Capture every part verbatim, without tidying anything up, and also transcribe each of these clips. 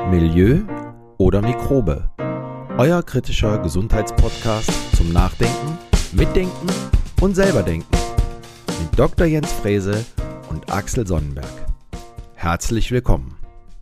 Milieu oder Mikrobe? Euer kritischer Gesundheitspodcast zum Nachdenken, Mitdenken und selberdenken mit Doktor Jens Frese und Axel Sonnenberg. Herzlich willkommen.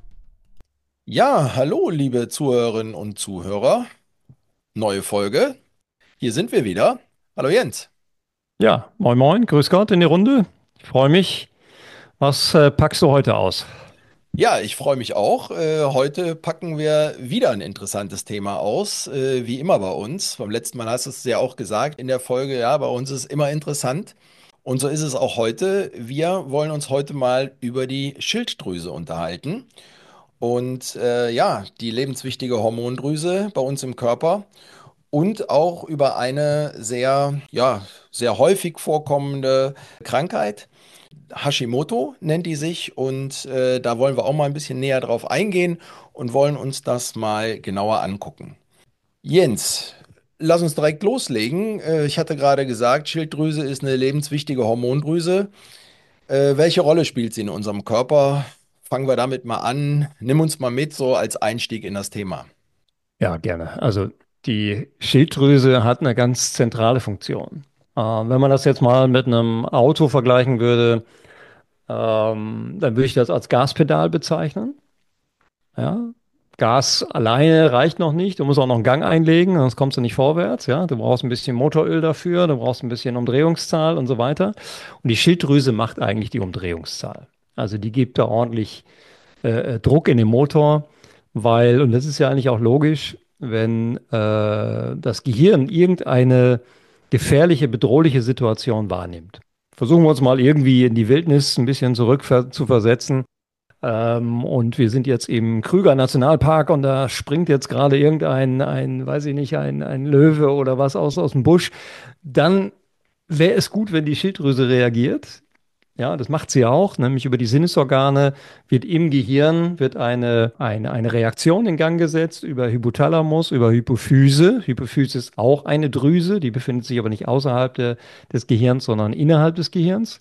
Ja, hallo, liebe Zuhörerinnen und Zuhörer. Neue Folge. Hier sind wir wieder. Hallo Jens. Ja, moin moin, grüß Gott in die Runde. Ich freue mich. Was äh, packst du heute aus? Ja, ich freue mich auch. Äh, heute packen wir wieder ein interessantes Thema aus, äh, wie immer bei uns. Beim letzten Mal hast du es ja auch gesagt in der Folge, ja, bei uns ist immer interessant. Und so ist es auch heute. Wir wollen uns heute mal über die Schilddrüse unterhalten. Und äh, ja, die lebenswichtige Hormondrüse bei uns im Körper. Und auch über eine sehr, ja, sehr häufig vorkommende Krankheit. Hashimoto nennt die sich und äh, da wollen wir auch mal ein bisschen näher drauf eingehen und wollen uns das mal genauer angucken. Jens, lass uns direkt loslegen. Äh, ich hatte gerade gesagt, Schilddrüse ist eine lebenswichtige Hormondrüse. Äh, welche Rolle spielt sie in unserem Körper? Fangen wir damit mal an. Nimm uns mal mit, so als Einstieg in das Thema. Ja, gerne. Also die Schilddrüse hat eine ganz zentrale Funktion. Äh, wenn man das jetzt mal mit einem Auto vergleichen würde, ähm, dann würde ich das als Gaspedal bezeichnen. Ja? Gas alleine reicht noch nicht. Du musst auch noch einen Gang einlegen, sonst kommst du nicht vorwärts. Ja? Du brauchst ein bisschen Motoröl dafür, du brauchst ein bisschen Umdrehungszahl und so weiter. Und die Schilddrüse macht eigentlich die Umdrehungszahl. Also die gibt da ordentlich äh, äh, Druck in den Motor, weil, und das ist ja eigentlich auch logisch, wenn äh, das Gehirn irgendeine gefährliche, bedrohliche Situation wahrnimmt. Versuchen wir uns mal irgendwie in die Wildnis ein bisschen zurück ver zu versetzen. Ähm, und wir sind jetzt im Krüger Nationalpark und da springt jetzt gerade irgendein, ein, weiß ich nicht, ein, ein Löwe oder was aus, aus dem Busch. Dann wäre es gut, wenn die Schilddrüse reagiert. Ja, das macht sie auch, nämlich über die Sinnesorgane wird im Gehirn wird eine, eine, eine Reaktion in Gang gesetzt über Hypothalamus, über Hypophyse. Hypophyse ist auch eine Drüse, die befindet sich aber nicht außerhalb der, des Gehirns, sondern innerhalb des Gehirns.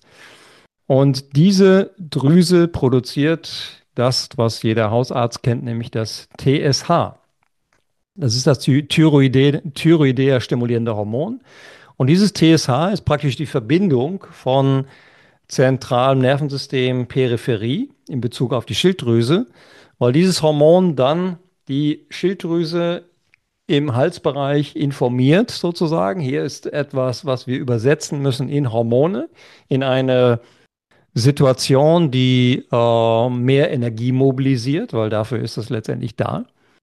Und diese Drüse produziert das, was jeder Hausarzt kennt, nämlich das T S H. Das ist das Thy- Thyroide, Thyroidea stimulierende Hormon. Und dieses T S H ist praktisch die Verbindung von zentralem Nervensystem, Peripherie in Bezug auf die Schilddrüse, weil dieses Hormon dann die Schilddrüse im Halsbereich informiert sozusagen. Hier ist etwas, was wir übersetzen müssen in Hormone, in eine Situation, die äh, mehr Energie mobilisiert, weil dafür ist es letztendlich da.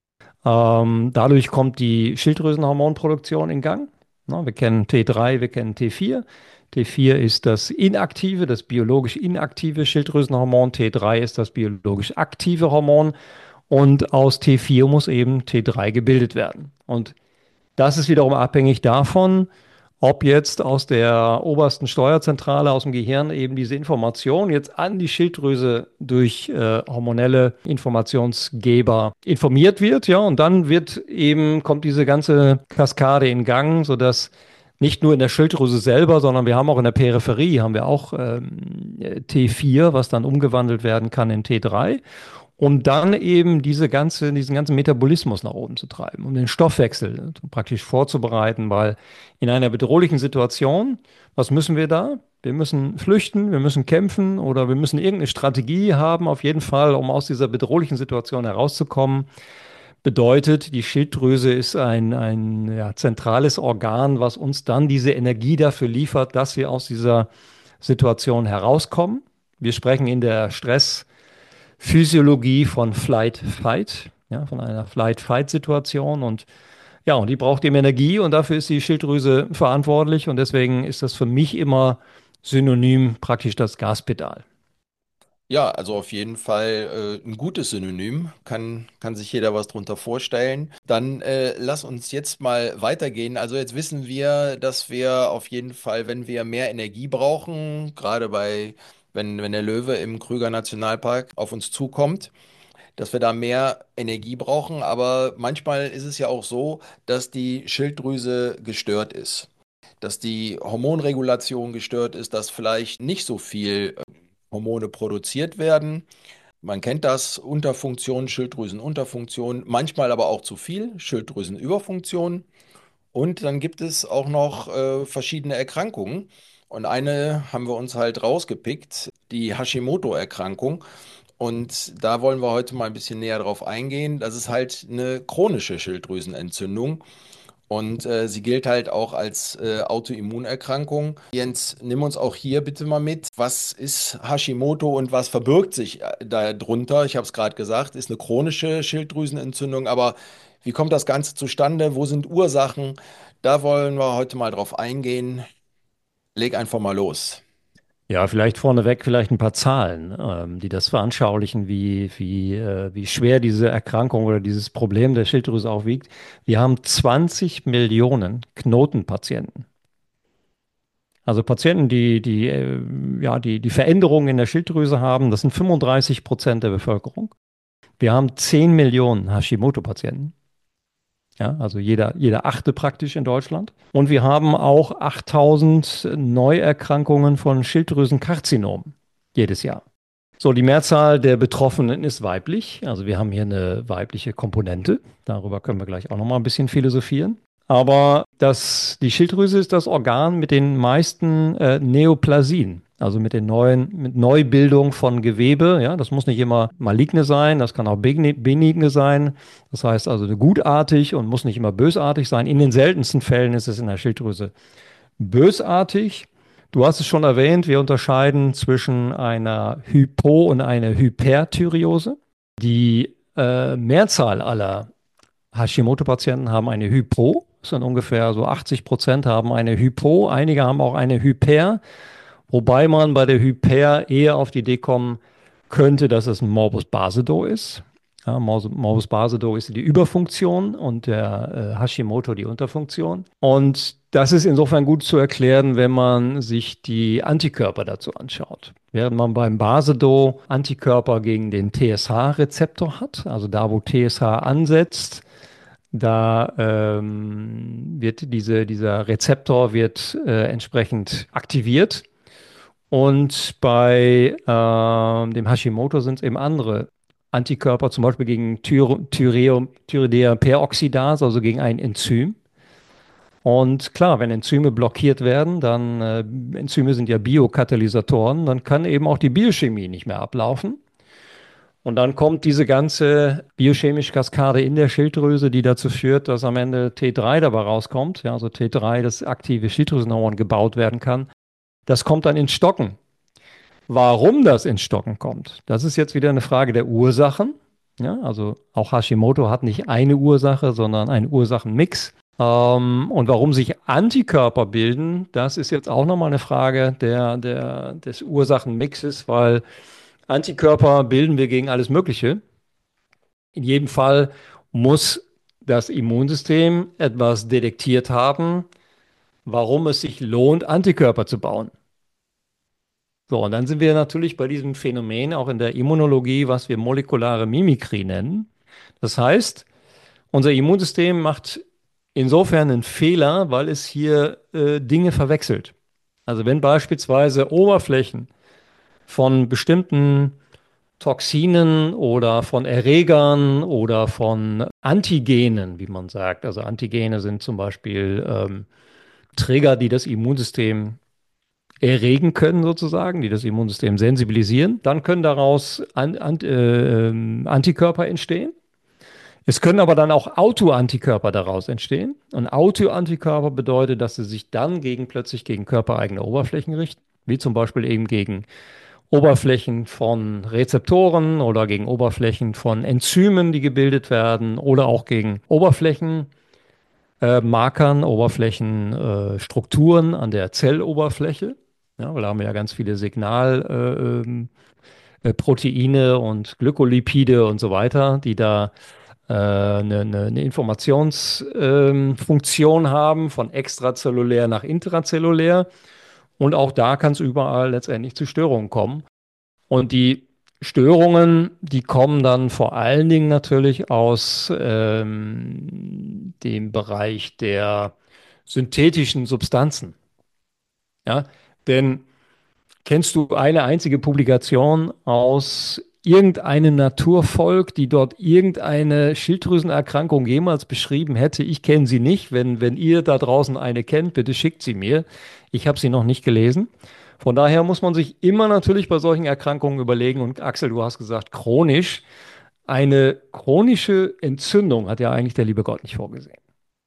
Ähm, dadurch kommt die Schilddrüsenhormonproduktion in Gang. Na, wir kennen T drei, wir kennen T vier. T vier ist das inaktive, das biologisch inaktive Schilddrüsenhormon. T drei ist das biologisch aktive Hormon. Und aus T vier muss eben T drei gebildet werden. Und das ist wiederum abhängig davon, ob jetzt aus der obersten Steuerzentrale aus dem Gehirn eben diese Information jetzt an die Schilddrüse durch äh, hormonelle Informationsgeber informiert wird, ja, und dann wird eben, kommt diese ganze Kaskade in Gang, sodass nicht nur in der Schilddrüse selber, sondern wir haben auch in der Peripherie, haben wir auch ähm, T vier, was dann umgewandelt werden kann in T drei, um dann eben diese ganze, diesen ganzen Metabolismus nach oben zu treiben, um den Stoffwechsel praktisch vorzubereiten, weil in einer bedrohlichen Situation, was müssen wir da? Wir müssen flüchten, wir müssen kämpfen oder wir müssen irgendeine Strategie haben, auf jeden Fall, um aus dieser bedrohlichen Situation herauszukommen. Bedeutet, die Schilddrüse ist ein, ein ja, zentrales Organ, was uns dann diese Energie dafür liefert, dass wir aus dieser Situation herauskommen. Wir sprechen in der Stressphysiologie von Flight-Fight, ja, von einer Flight-Fight-Situation und ja, und die braucht eben Energie und dafür ist die Schilddrüse verantwortlich und deswegen ist das für mich immer synonym praktisch das Gaspedal. Ja, also auf jeden Fall äh, ein gutes Synonym, kann, kann sich jeder was drunter vorstellen. Dann äh, lass uns jetzt mal weitergehen. Also jetzt wissen wir, dass wir auf jeden Fall, wenn wir mehr Energie brauchen, gerade bei, wenn, wenn der Löwe im Krüger Nationalpark auf uns zukommt, dass wir da mehr Energie brauchen. Aber manchmal ist es ja auch so, dass die Schilddrüse gestört ist, dass die Hormonregulation gestört ist, dass vielleicht nicht so viel Hormone produziert werden. Man kennt das, Unterfunktion, Schilddrüsenunterfunktion, manchmal aber auch zu viel, Schilddrüsenüberfunktion. Und dann gibt es auch noch äh, verschiedene Erkrankungen. Und eine haben wir uns halt rausgepickt, die Hashimoto-Erkrankung. Und da wollen wir heute mal ein bisschen näher drauf eingehen. Das ist halt eine chronische Schilddrüsenentzündung. Und äh, sie gilt halt auch als äh, Autoimmunerkrankung. Jens, nimm uns auch hier bitte mal mit. Was ist Hashimoto und was verbirgt sich äh, darunter? Ich habe es gerade gesagt, ist eine chronische Schilddrüsenentzündung, aber wie kommt das Ganze zustande? Wo sind Ursachen? Da wollen wir heute mal drauf eingehen. Leg einfach mal los. Ja, vielleicht vorneweg vielleicht ein paar Zahlen, ähm, die das veranschaulichen, wie, wie, äh, wie schwer diese Erkrankung oder dieses Problem der Schilddrüse auch wiegt. Wir haben zwanzig Millionen Knotenpatienten. Also Patienten, die, die, äh, ja, die, die Veränderungen in der Schilddrüse haben, das sind fünfunddreißig Prozent der Bevölkerung. Wir haben zehn Millionen Hashimoto-Patienten. Ja, also jeder, jeder achte praktisch in Deutschland. Und wir haben auch achttausend Neuerkrankungen von Schilddrüsenkarzinomen jedes Jahr. So, die Mehrzahl der Betroffenen ist weiblich. Also wir haben hier eine weibliche Komponente. Darüber können wir gleich auch noch mal ein bisschen philosophieren. Aber das, die Schilddrüse ist das Organ mit den meisten äh, Neoplasien, also mit den neuen, mit Neubildung von Gewebe. Ja, das muss nicht immer maligne sein, das kann auch beni- benigne sein. Das heißt also gutartig und muss nicht immer bösartig sein. In den seltensten Fällen ist es in der Schilddrüse bösartig. Du hast es schon erwähnt, wir unterscheiden zwischen einer Hypo- und einer Hyperthyreose. Die äh, Mehrzahl aller Hashimoto-Patienten haben eine Hypo. Das sind ungefähr so achtzig Prozent haben eine Hypo. Einige haben auch eine Hyper, wobei man bei der Hyper eher auf die Idee kommen könnte, dass es ein Morbus Basedow ist. Ja, Morbus Basedow ist die Überfunktion und der äh, Hashimoto die Unterfunktion. Und das ist insofern gut zu erklären, wenn man sich die Antikörper dazu anschaut. Während man beim Basedow Antikörper gegen den T S H-Rezeptor hat, also da, wo T S H ansetzt, da ähm, wird diese, dieser Rezeptor wird äh, entsprechend aktiviert. Und bei ähm, dem Hashimoto sind es eben andere Antikörper, zum Beispiel gegen Thyre, Thyre, Thyreoperoxidase, also gegen ein Enzym. Und klar, wenn Enzyme blockiert werden, dann äh, Enzyme sind ja Biokatalysatoren, dann kann eben auch die Biochemie nicht mehr ablaufen. Und dann kommt diese ganze biochemische Kaskade in der Schilddrüse, die dazu führt, dass am Ende T drei dabei rauskommt. Ja, also T drei, das aktive Schilddrüsenhormon, gebaut werden kann. Das kommt dann ins Stocken. Warum das ins Stocken kommt, das ist jetzt wieder eine Frage der Ursachen. Ja, also auch Hashimoto hat nicht eine Ursache, sondern einen Ursachenmix. Ähm, und warum sich Antikörper bilden, das ist jetzt auch nochmal eine Frage der, der, des Ursachenmixes, weil Antikörper bilden wir gegen alles Mögliche. In jedem Fall muss das Immunsystem etwas detektiert haben, warum es sich lohnt, Antikörper zu bauen. So, und dann sind wir natürlich bei diesem Phänomen auch in der Immunologie, was wir molekulare Mimikrie nennen. Das heißt, unser Immunsystem macht insofern einen Fehler, weil es hier äh, Dinge verwechselt. Also wenn beispielsweise Oberflächen von bestimmten Toxinen oder von Erregern oder von Antigenen, wie man sagt. Also Antigene sind zum Beispiel ähm, Trigger, die das Immunsystem erregen können, sozusagen, die das Immunsystem sensibilisieren. Dann können daraus an, an, äh, Antikörper entstehen. Es können aber dann auch Autoantikörper daraus entstehen. Und Autoantikörper bedeutet, dass sie sich dann gegen, plötzlich gegen körpereigene Oberflächen richten, wie zum Beispiel eben gegen Oberflächen von Rezeptoren oder gegen Oberflächen von Enzymen, die gebildet werden, oder auch gegen Oberflächenmarkern, äh, Markern, Oberflächenstrukturen äh, an der Zelloberfläche. Ja, weil da haben wir ja ganz viele Signalproteine äh, äh, Proteine und Glykolipide und so weiter, die da äh, eine, eine, eine Informationsfunktion ähm, haben, von extrazellulär nach intrazellulär. Und auch da kann es überall letztendlich zu Störungen kommen. Und die Störungen, die kommen dann vor allen Dingen natürlich aus ähm, dem Bereich der synthetischen Substanzen. Ja, denn kennst du eine einzige Publikation aus irgendeine Naturvolk, die dort irgendeine Schilddrüsenerkrankung jemals beschrieben hätte. Ich kenne sie nicht. Wenn, wenn ihr da draußen eine kennt, bitte schickt sie mir. Ich habe sie noch nicht gelesen. Von daher muss man sich immer natürlich bei solchen Erkrankungen überlegen. Und Axel, du hast gesagt, chronisch. Eine chronische Entzündung hat ja eigentlich der liebe Gott nicht vorgesehen.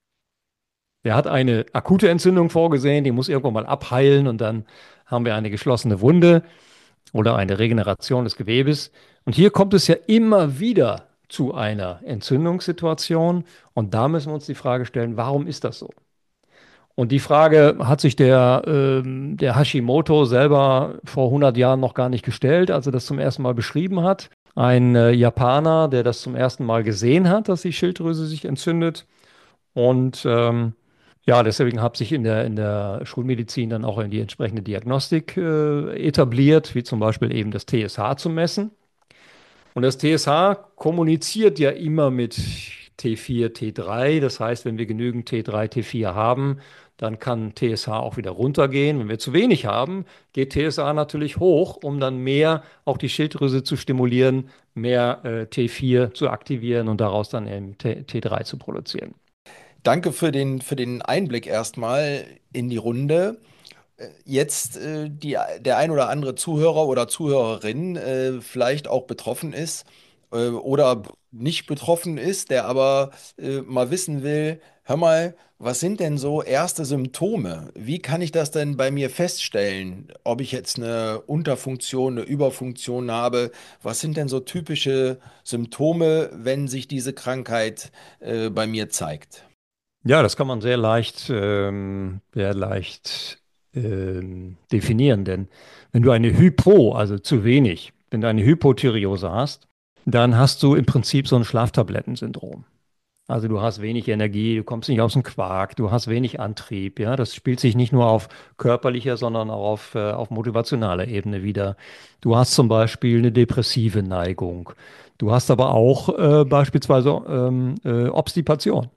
Der hat eine akute Entzündung vorgesehen, die muss irgendwann mal abheilen und dann haben wir eine geschlossene Wunde oder eine Regeneration des Gewebes. Und hier kommt es ja immer wieder zu einer Entzündungssituation und da müssen wir uns die Frage stellen, warum ist das so? Und die Frage hat sich der, ähm, der Hashimoto selber vor hundert Jahren noch gar nicht gestellt, als er das zum ersten Mal beschrieben hat. Ein äh, Japaner, der das zum ersten Mal gesehen hat, dass die Schilddrüse sich entzündet. Und ähm, ja, deswegen hat sich in der, in der Schulmedizin dann auch in die entsprechende Diagnostik äh, etabliert, wie zum Beispiel eben das T S H zu messen. Und das T S H kommuniziert ja immer mit T vier, T drei. Das heißt, wenn wir genügend T drei, T vier haben, dann kann T S H auch wieder runtergehen. Wenn wir zu wenig haben, geht T S H natürlich hoch, um dann mehr auch die Schilddrüse zu stimulieren, mehr äh, T vier zu aktivieren und daraus dann eben T T3 zu produzieren. Danke für den, für den Einblick erstmal in die Runde. Äh, Jetzt äh, die, der ein oder andere Zuhörer oder Zuhörerin äh, vielleicht auch betroffen ist äh, oder nicht betroffen ist, der aber äh, mal wissen will, hör mal, was sind denn so erste Symptome? Wie kann ich das denn bei mir feststellen, ob ich jetzt eine Unterfunktion, eine Überfunktion habe? Was sind denn so typische Symptome, wenn sich diese Krankheit äh, bei mir zeigt? Ja, das kann man sehr leicht, ähm, sehr leicht ähm, definieren, denn wenn du eine Hypo, also zu wenig, wenn du eine Hypothyreose hast, dann hast du im Prinzip so ein Schlaftablettensyndrom. Also du hast wenig Energie, du kommst nicht aus dem Quark, du hast wenig Antrieb, ja. Das spielt sich nicht nur auf körperlicher, sondern auch auf, äh, auf motivationaler Ebene wieder. Du hast zum Beispiel eine depressive Neigung. Du hast aber auch äh, beispielsweise ähm, äh, Obstipation.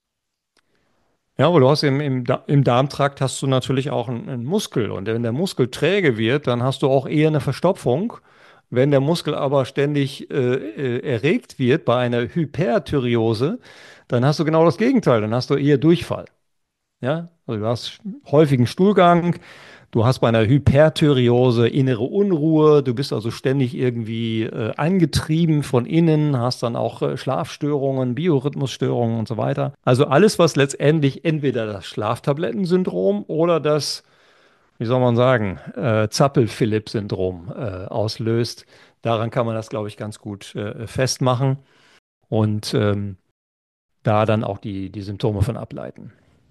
Ja, aber du hast im, im, Da- im Darmtrakt hast du natürlich auch einen, einen Muskel. Und wenn der Muskel träge wird, dann hast du auch eher eine Verstopfung. Wenn der Muskel aber ständig äh, äh, erregt wird bei einer Hyperthyreose, dann hast du genau das Gegenteil. Dann hast du eher Durchfall. Ja, also du hast häufigen Stuhlgang, du hast bei einer Hyperthyreose innere Unruhe, du bist also ständig irgendwie äh, angetrieben von innen, hast dann auch äh, Schlafstörungen, Biorhythmusstörungen und so weiter. Also alles, was letztendlich entweder das Schlaftablettensyndrom oder das, wie soll man sagen, äh, Zappel-Philipp-Syndrom äh, auslöst, daran kann man das, glaube ich, ganz gut äh, festmachen und ähm, da dann auch die, die Symptome von ableiten.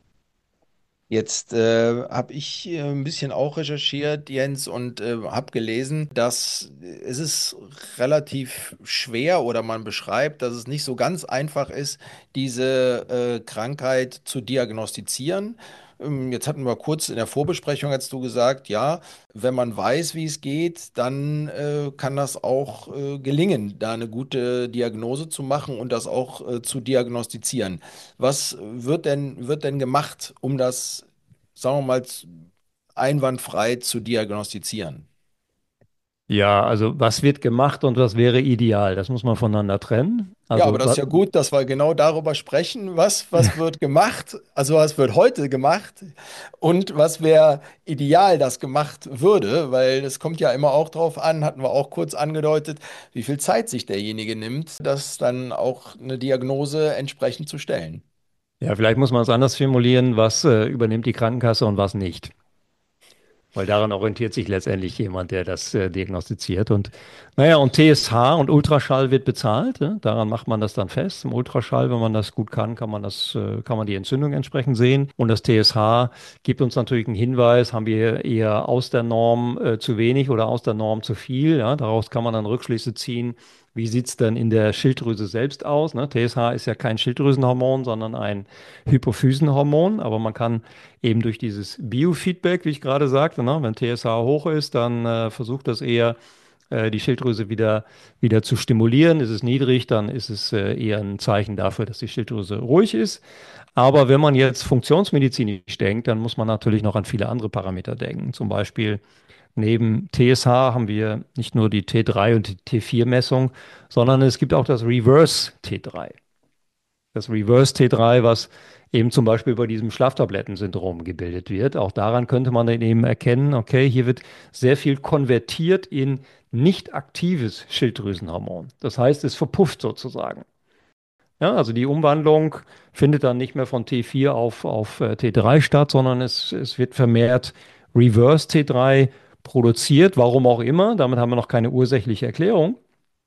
Jetzt äh, habe ich äh, ein bisschen auch recherchiert, Jens, und äh, habe gelesen, dass äh, es ist relativ schwer oder man beschreibt, dass es nicht so ganz einfach ist, diese äh, Krankheit zu diagnostizieren. Ähm, jetzt hatten wir kurz in der Vorbesprechung, hast du gesagt, ja, wenn man weiß, wie es geht, dann äh, kann das auch äh, gelingen, da eine gute Diagnose zu machen und das auch äh, zu diagnostizieren. Was wird denn, wird denn gemacht, um das, sagen wir mal, z- einwandfrei zu diagnostizieren? Ja, also was wird gemacht und was wäre ideal? Das muss man voneinander trennen. Ja, aber Also, das ist wa- ja gut, dass wir genau darüber sprechen, was, was wird gemacht, also was wird heute gemacht und was wäre ideal, das gemacht würde, weil es kommt ja immer auch drauf an, hatten wir auch kurz angedeutet, wie viel Zeit sich derjenige nimmt, das dann auch eine Diagnose entsprechend zu stellen. ja, vielleicht muss man es anders formulieren, was äh, übernimmt die Krankenkasse und was nicht. Weil daran orientiert sich letztendlich jemand, der das äh, diagnostiziert. Und naja, und T S H und Ultraschall wird bezahlt. Ja? Daran macht man das dann fest. Im Ultraschall, wenn man das gut kann, kann man das, äh, kann man die Entzündung entsprechend sehen. Und das T S H gibt uns natürlich einen Hinweis, haben wir eher aus der Norm äh, zu wenig oder aus der Norm zu viel. Ja? Daraus kann man dann Rückschlüsse ziehen. Wie sieht es denn in der Schilddrüse selbst aus? Ne? T S H ist ja kein Schilddrüsenhormon, sondern ein Hypophysenhormon. Aber man kann eben durch dieses Biofeedback, wie ich gerade sagte, ne, wenn T S H hoch ist, dann äh, versucht das eher äh, die Schilddrüse wieder, wieder zu stimulieren. Ist es niedrig, dann ist es äh, eher ein Zeichen dafür, dass die Schilddrüse ruhig ist. Aber wenn man jetzt funktionsmedizinisch denkt, dann muss man natürlich noch an viele andere Parameter denken. Zum Beispiel neben T S H haben wir nicht nur die T drei und die T vier-Messung, sondern es gibt auch das Reverse T drei. Das Reverse T drei, was eben zum Beispiel bei diesem Schlaftablettensyndrom gebildet wird. Auch daran könnte man dann eben erkennen, okay, hier wird sehr viel konvertiert in nicht aktives Schilddrüsenhormon. Das heißt, es verpufft sozusagen. Ja, also die Umwandlung findet dann nicht mehr von T vier auf, auf äh, T drei statt, sondern es, es wird vermehrt Reverse T drei produziert, warum auch immer. Damit haben wir noch keine ursächliche Erklärung.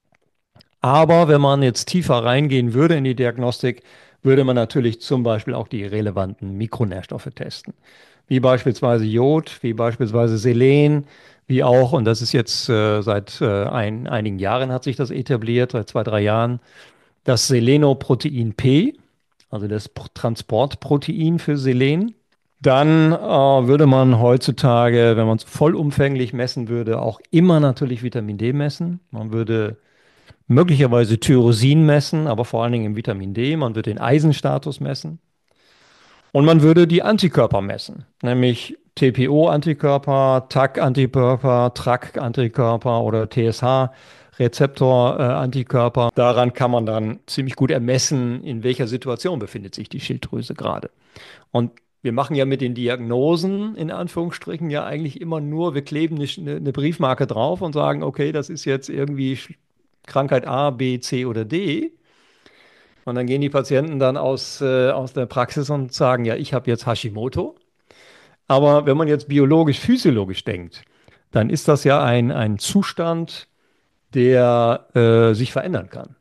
Aber wenn man jetzt tiefer reingehen würde in die Diagnostik, würde man natürlich zum Beispiel auch die relevanten Mikronährstoffe testen. Wie beispielsweise Jod, wie beispielsweise Selen, wie auch, und das ist jetzt äh, seit äh, ein, einigen Jahren hat sich das etabliert, seit zwei, drei Jahren, das Selenoprotein P, also das P- Transportprotein für Selen. Dann äh, würde man heutzutage, wenn man es vollumfänglich messen würde, auch immer natürlich Vitamin D messen. Man würde möglicherweise Tyrosin messen, aber vor allen Dingen im Vitamin D. Man würde den Eisenstatus messen. Und man würde die Antikörper messen, nämlich T P O-Antikörper, T A C-Antikörper, T R A C-Antikörper oder T S H-Rezeptor-Antikörper. Daran kann man dann ziemlich gut ermessen, in welcher Situation befindet sich die Schilddrüse gerade. Und wir machen ja mit den Diagnosen in Anführungsstrichen ja eigentlich immer nur, wir kleben eine, eine Briefmarke drauf und sagen, okay, das ist jetzt irgendwie Krankheit A, B, C oder D. Und dann gehen die Patienten dann aus, äh, aus der Praxis und sagen, ja, ich habe jetzt Hashimoto. Aber wenn man jetzt biologisch, physiologisch denkt, dann ist das ja ein, ein Zustand, der äh, sich verändern kann.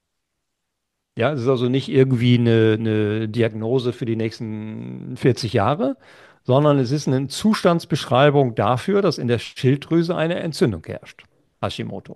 Ja, es ist also nicht irgendwie eine, eine Diagnose für die nächsten vierzig Jahre, sondern es ist eine Zustandsbeschreibung dafür, dass in der Schilddrüse eine Entzündung herrscht. Hashimoto.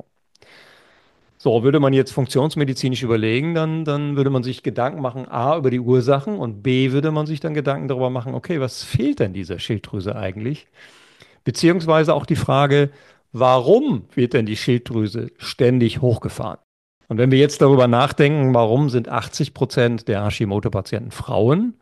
So, würde man jetzt funktionsmedizinisch überlegen, dann, dann würde man sich Gedanken machen, A, über die Ursachen und B, würde man sich dann Gedanken darüber machen, okay, was fehlt denn dieser Schilddrüse eigentlich? Beziehungsweise auch die Frage, warum wird denn die Schilddrüse ständig hochgefahren? Und wenn wir jetzt darüber nachdenken, warum sind achtzig Prozent der Hashimoto-Patienten Frauen?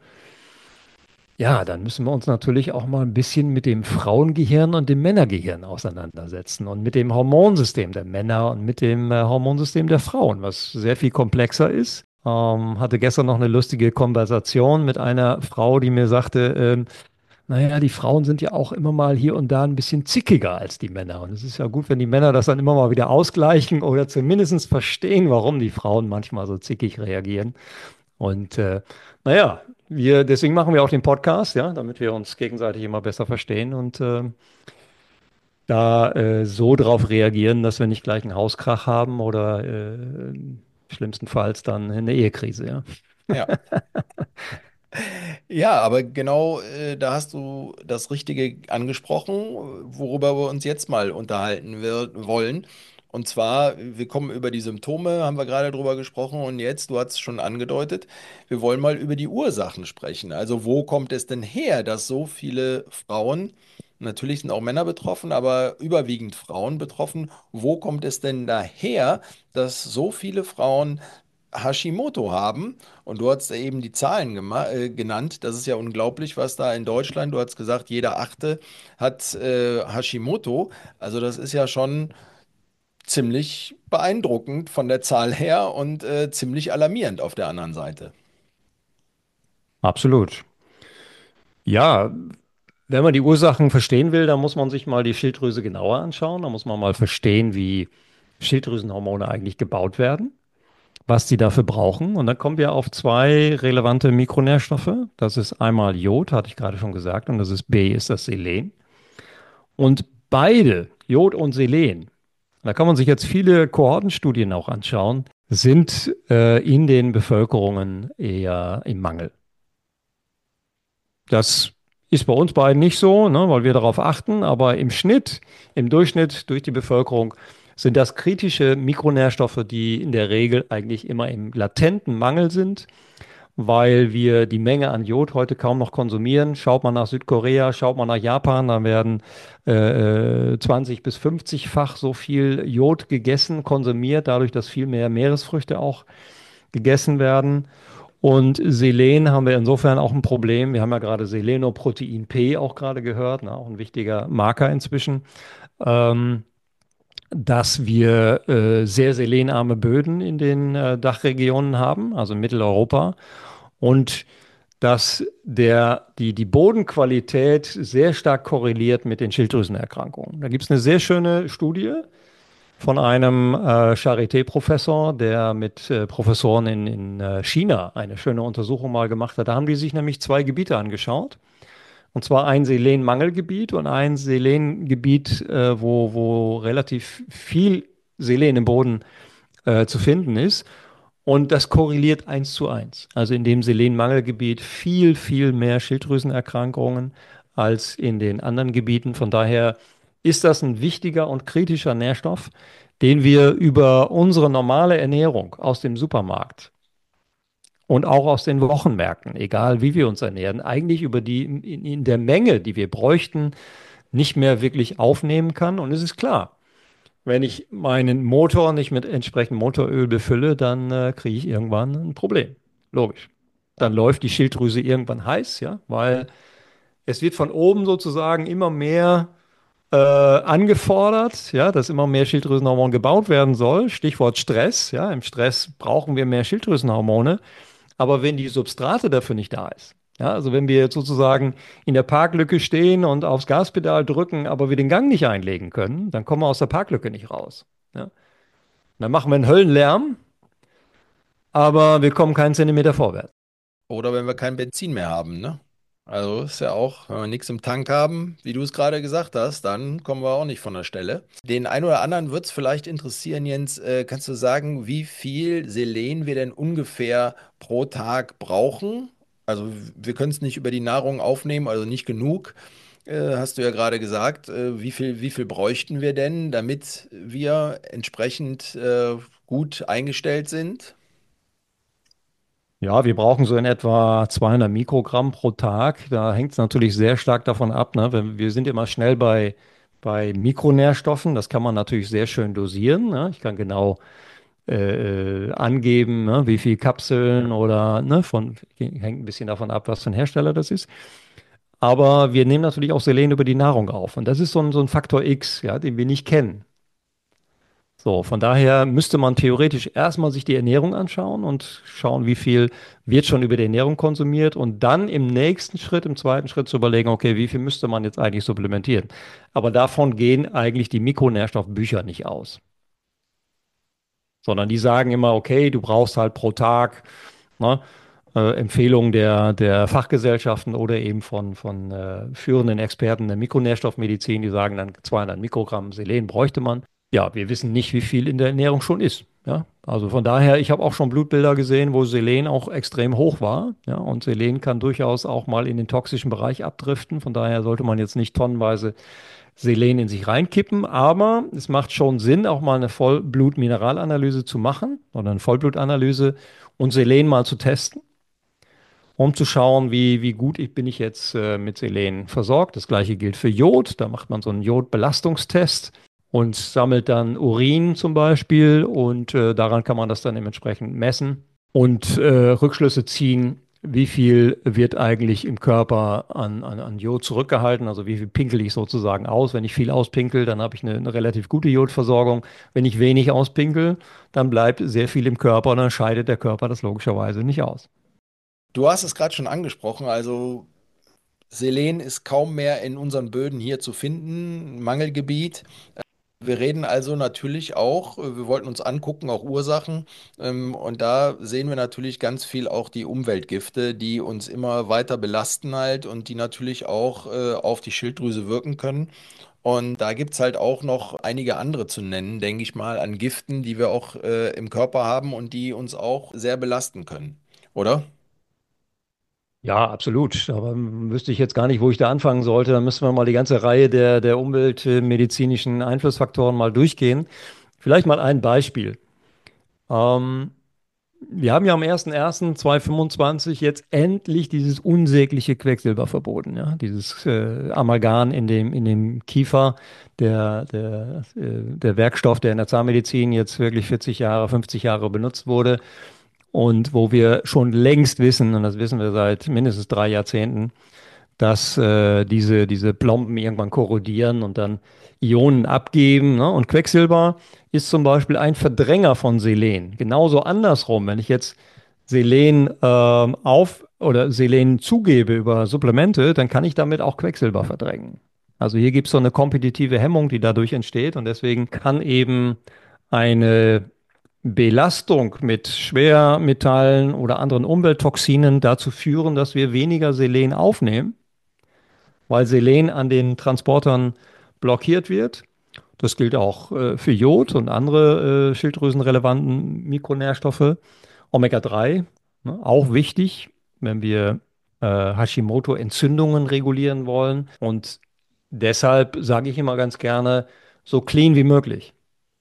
Ja, dann müssen wir uns natürlich auch mal ein bisschen mit dem Frauengehirn und dem Männergehirn auseinandersetzen und mit dem Hormonsystem der Männer und mit dem äh, Hormonsystem der Frauen, was sehr viel komplexer ist. Ähm, hatte gestern noch eine lustige Konversation mit einer Frau, die mir sagte, ähm, naja, die Frauen sind ja auch immer mal hier und da ein bisschen zickiger als die Männer. Und es ist ja gut, wenn die Männer das dann immer mal wieder ausgleichen oder zumindest verstehen, warum die Frauen manchmal so zickig reagieren. Und äh, naja, wir, deswegen machen wir auch den Podcast, ja, damit wir uns gegenseitig immer besser verstehen und äh, da äh, so drauf reagieren, dass wir nicht gleich einen Hauskrach haben oder äh, schlimmstenfalls dann eine Ehekrise, ja. Ja. Ja, aber genau, äh, da hast du das Richtige angesprochen, worüber wir uns jetzt mal unterhalten wir wollen. Und zwar, wir kommen über die Symptome, haben wir gerade drüber gesprochen, und jetzt, du hast es schon angedeutet, wir wollen mal über die Ursachen sprechen. Also wo kommt es denn her, dass so viele Frauen, natürlich sind auch Männer betroffen, aber überwiegend Frauen betroffen, wo kommt es denn daher, dass so viele Frauen Hashimoto haben? Und du hast eben die Zahlen gema- äh, genannt. Das ist ja unglaublich, was da in Deutschland, du hast gesagt, jeder Achte hat äh, Hashimoto. Also das ist ja schon ziemlich beeindruckend von der Zahl her und äh, ziemlich alarmierend auf der anderen Seite. Absolut. Ja, wenn man die Ursachen verstehen will, dann muss man sich mal die Schilddrüse genauer anschauen. Da muss man mal verstehen, wie Schilddrüsenhormone eigentlich gebaut werden, was die dafür brauchen. Und dann kommen wir auf zwei relevante Mikronährstoffe. Das ist einmal Jod, hatte ich gerade schon gesagt, und das ist B, ist das Selen. Und beide, Jod und Selen, da kann man sich jetzt viele Kohortenstudien auch anschauen, sind äh, in den Bevölkerungen eher im Mangel. Das ist bei uns beiden nicht so, ne, weil wir darauf achten, aber im Schnitt, im Durchschnitt durch die Bevölkerung sind das kritische Mikronährstoffe, die in der Regel eigentlich immer im latenten Mangel sind, weil wir die Menge an Jod heute kaum noch konsumieren. Schaut man nach Südkorea, schaut man nach Japan, da werden äh, zwanzig bis fünfzig-fach so viel Jod gegessen, konsumiert, dadurch, dass viel mehr Meeresfrüchte auch gegessen werden. Und Selen haben wir insofern auch ein Problem. Wir haben ja gerade Selenoprotein P auch gerade gehört, ne, auch ein wichtiger Marker inzwischen, ähm, dass wir äh, sehr selenarme Böden in den äh, Dachregionen haben, also in Mitteleuropa. Und dass der, die, die Bodenqualität sehr stark korreliert mit den Schilddrüsenerkrankungen. Da gibt es eine sehr schöne Studie von einem äh, Charité-Professor, der mit äh, Professoren in, in äh, China eine schöne Untersuchung mal gemacht hat. Da haben die sich nämlich zwei Gebiete angeschaut. Und zwar ein Selenmangelgebiet und ein Selengebiet, äh, wo, wo relativ viel Selen im Boden äh, zu finden ist. Und das korreliert eins zu eins. Also in dem Selenmangelgebiet viel, viel mehr Schilddrüsenerkrankungen als in den anderen Gebieten. Von daher ist das ein wichtiger und kritischer Nährstoff, den wir über unsere normale Ernährung aus dem Supermarkt und auch aus den Wochenmärkten, egal wie wir uns ernähren, eigentlich über die in, in der Menge, die wir bräuchten, nicht mehr wirklich aufnehmen kann. Und es ist klar, wenn ich meinen Motor nicht mit entsprechendem Motoröl befülle, dann äh, kriege ich irgendwann ein Problem. Logisch. Dann läuft die Schilddrüse irgendwann heiß, ja, weil es wird von oben sozusagen immer mehr äh, angefordert, ja, dass immer mehr Schilddrüsenhormon gebaut werden soll. Stichwort Stress, ja, im Stress brauchen wir mehr Schilddrüsenhormone. Aber wenn die Substrate dafür nicht da ist, ja, also wenn wir jetzt sozusagen in der Parklücke stehen und aufs Gaspedal drücken, aber wir den Gang nicht einlegen können, dann kommen wir aus der Parklücke nicht raus. Ja. Dann machen wir einen Höllenlärm, aber wir kommen keinen Zentimeter vorwärts. Oder wenn wir kein Benzin mehr haben, ne? Also ist ja auch, wenn wir nichts im Tank haben, wie du es gerade gesagt hast, dann kommen wir auch nicht von der Stelle. Den einen oder anderen wird es vielleicht interessieren, Jens, äh, kannst du sagen, wie viel Selen wir denn ungefähr pro Tag brauchen? Also wir können es nicht über die Nahrung aufnehmen, also nicht genug, äh, hast du ja gerade gesagt. Äh, wie viel, wie viel bräuchten wir denn, damit wir entsprechend äh, gut eingestellt sind? Ja, wir brauchen so in etwa zweihundert Mikrogramm pro Tag. Da hängt es natürlich sehr stark davon ab. Ne? Wir, wir sind immer schnell bei, bei Mikronährstoffen. Das kann man natürlich sehr schön dosieren. Ne? Ich kann genau äh, äh, angeben, ne? Wie viel Kapseln oder ne? Von, hängt ein bisschen davon ab, was für ein Hersteller das ist. Aber wir nehmen natürlich auch Selen über die Nahrung auf. Und das ist so ein, so ein Faktor X, ja, den wir nicht kennen. So, von daher müsste man theoretisch erstmal sich die Ernährung anschauen und schauen, wie viel wird schon über die Ernährung konsumiert und dann im nächsten Schritt, im zweiten Schritt zu überlegen, okay, wie viel müsste man jetzt eigentlich supplementieren? Aber davon gehen eigentlich die Mikronährstoffbücher nicht aus, sondern die sagen immer, okay, du brauchst halt pro Tag, ne, äh, Empfehlungen der, der Fachgesellschaften oder eben von, von äh, führenden Experten der Mikronährstoffmedizin, die sagen dann zweihundert Mikrogramm Selen bräuchte man. Ja, wir wissen nicht, wie viel in der Ernährung schon ist. Ja, also von daher, ich habe auch schon Blutbilder gesehen, wo Selen auch extrem hoch war. Ja, und Selen kann durchaus auch mal in den toxischen Bereich abdriften. Von daher sollte man jetzt nicht tonnenweise Selen in sich reinkippen. Aber es macht schon Sinn, auch mal eine Vollblut-Mineralanalyse zu machen oder eine Vollblutanalyse und Selen mal zu testen, um zu schauen, wie, wie gut ich, bin ich jetzt äh, mit Selen versorgt. Das gleiche gilt für Jod. Da macht man so einen Jodbelastungstest und sammelt dann Urin zum Beispiel und äh, daran kann man das dann dementsprechend messen und äh, Rückschlüsse ziehen, wie viel wird eigentlich im Körper an, an, an Jod zurückgehalten, also wie viel pinkel ich sozusagen aus. Wenn ich viel auspinkel, dann habe ich eine, eine relativ gute Jodversorgung. Wenn ich wenig auspinkel, dann bleibt sehr viel im Körper und dann scheidet der Körper das logischerweise nicht aus. Du hast es gerade schon angesprochen, also Selen ist kaum mehr in unseren Böden hier zu finden, Mangelgebiet. Wir reden also natürlich auch, äh, wir wollten uns angucken, auch Ursachen. Ähm, und da sehen wir natürlich ganz viel auch die Umweltgifte, die uns immer weiter belasten halt und die natürlich auch äh, auf die Schilddrüse wirken können. Und da gibt es halt auch noch einige andere zu nennen, denke ich mal, an Giften, die wir auch äh, im Körper haben und die uns auch sehr belasten können. Oder? Ja, absolut. Aber ähm, wüsste ich jetzt gar nicht, wo ich da anfangen sollte. Da müssen wir mal die ganze Reihe der, der umweltmedizinischen Einflussfaktoren mal durchgehen. Vielleicht mal ein Beispiel. Ähm, Wir haben ja am ersten ersten zweitausendfünfundzwanzig jetzt endlich dieses unsägliche Quecksilber verboten, ja? Dieses äh, Amalgam in dem, in dem Kiefer, der, der, äh, der Werkstoff, der in der Zahnmedizin jetzt wirklich vierzig Jahre, fünfzig Jahre benutzt wurde und wo wir schon längst wissen, und das wissen wir seit mindestens drei Jahrzehnten, dass äh, diese, diese Plomben irgendwann korrodieren und dann Ionen abgeben. Ne? Und Quecksilber ist zum Beispiel ein Verdränger von Selen. Genauso andersrum, wenn ich jetzt Selen ähm, auf oder Selen zugebe über Supplemente, dann kann ich damit auch Quecksilber verdrängen. Also hier gibt es so eine kompetitive Hemmung, die dadurch entsteht und deswegen kann eben eine Belastung mit Schwermetallen oder anderen Umwelttoxinen dazu führen, dass wir weniger Selen aufnehmen, weil Selen an den Transportern blockiert wird. Das gilt auch äh, für Jod und andere äh, schilddrüsenrelevanten Mikronährstoffe. Omega drei, ne, auch wichtig, wenn wir äh, Hashimoto-Entzündungen regulieren wollen. Und deshalb sage ich immer ganz gerne, so clean wie möglich.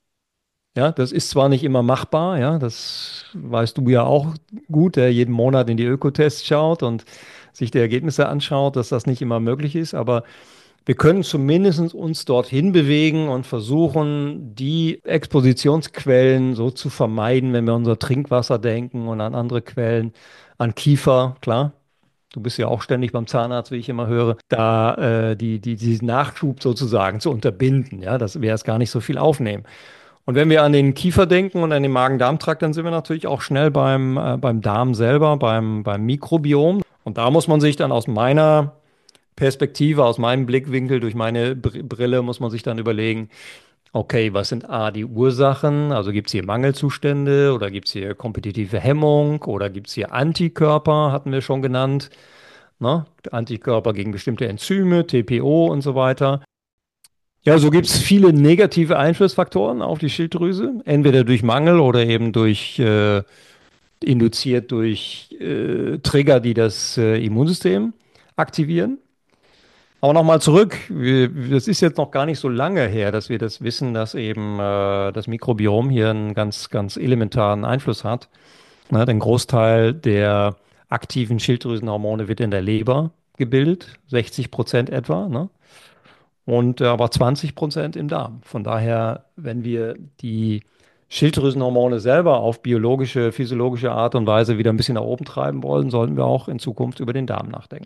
Ja, das ist zwar nicht immer machbar, ja, das weißt du ja auch gut, der jeden Monat in die Ökotests schaut und sich die Ergebnisse anschaut, dass das nicht immer möglich ist, aber wir können zumindest uns dorthin bewegen und versuchen, die Expositionsquellen so zu vermeiden, wenn wir an unser Trinkwasser denken und an andere Quellen, an Kiefer, klar. Du bist ja auch ständig beim Zahnarzt, wie ich immer höre, da äh, die, die, diesen Nachschub sozusagen zu unterbinden, ja, dass wir erst gar nicht so viel aufnehmen. Und wenn wir an den Kiefer denken und an den Magen-Darm-Trakt, dann sind wir natürlich auch schnell beim, äh, beim Darm selber, beim, beim Mikrobiom. Und da muss man sich dann aus meiner Perspektive, aus meinem Blickwinkel, durch meine Br Brille, muss man sich dann überlegen, okay, was sind A, die Ursachen? Also gibt es hier Mangelzustände oder gibt es hier kompetitive Hemmung oder gibt es hier Antikörper, hatten wir schon genannt, ne? Antikörper gegen bestimmte Enzyme, T P O und so weiter. Ja, so gibt es viele negative Einflussfaktoren auf die Schilddrüse, entweder durch Mangel oder eben durch äh, induziert durch äh, Trigger, die das äh, Immunsystem aktivieren. Aber nochmal zurück, wir, das ist jetzt noch gar nicht so lange her, dass wir das wissen, dass eben äh, das Mikrobiom hier einen ganz, ganz elementaren Einfluss hat. Ne, den Großteil der aktiven Schilddrüsenhormone wird in der Leber gebildet, sechzig Prozent etwa, ne? Und äh, aber zwanzig Prozent im Darm. Von daher, wenn wir die Schilddrüsenhormone selber auf biologische, physiologische Art und Weise wieder ein bisschen nach oben treiben wollen, sollten wir auch in Zukunft über den Darm nachdenken.